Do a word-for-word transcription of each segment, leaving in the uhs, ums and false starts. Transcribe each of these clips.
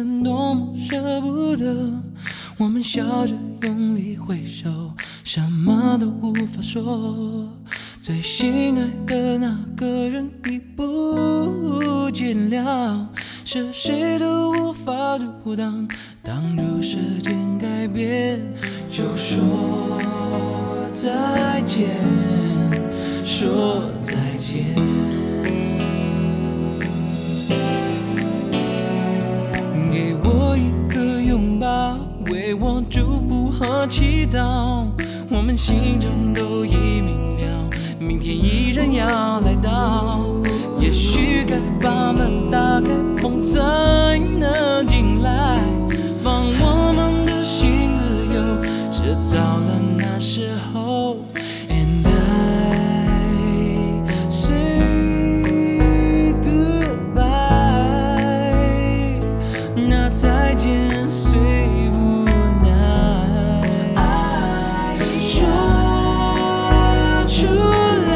们多么舍不得。我们笑着用力挥手，什么都无法说。最心爱的那个人已不见了，是谁都无法阻挡。当初时间改变，就说再见，说再见。给我一个拥抱，为我祝福和祈祷。我们心中都已明了，明天依然要来到。也许该把门打开，风才能进来，放我们的心自由。直到了那时候 ，And I say goodbye， 那再见虽无奈，说出来，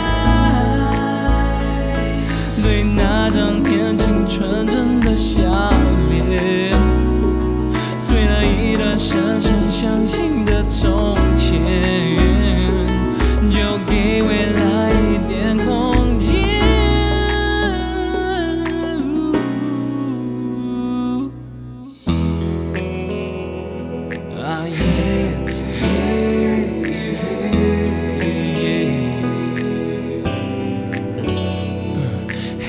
对那张年轻纯真的笑脸，对那一段深深相信的从前，就给未来一点空间。啊耶耶耶，嘿，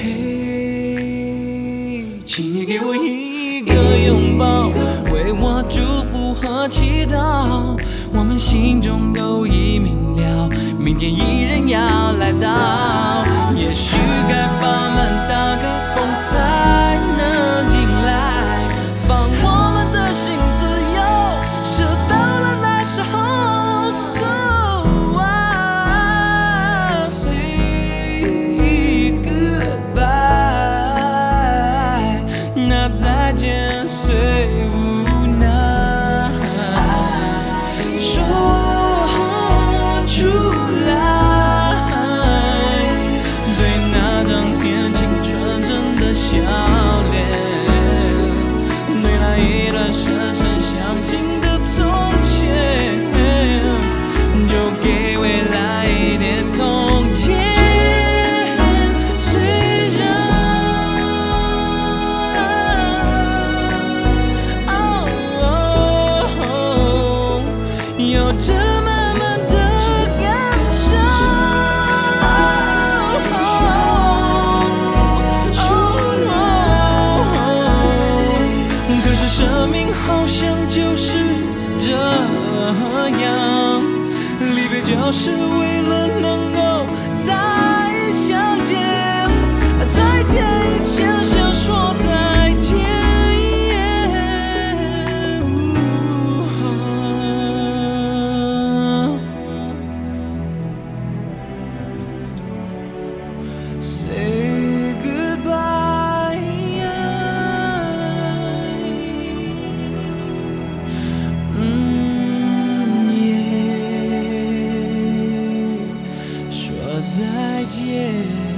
请你给我一个拥抱，为我祝福和祈祷。我们心中都已明了，明天依然要来到。也许该把门打开，风才能进来，放我们的心自由。是到了那时候 ，So I say goodbye， 那再见虽无奈。说出来，对那张年轻纯真的笑脸，对那一段深深相信的从前，就给未来一点空间。虽然有着慢慢的感伤，可是生命好像就是这样，离别就是为了能够再相见，再见以前先说再见。Say goodbye， 嗯耶，说再见。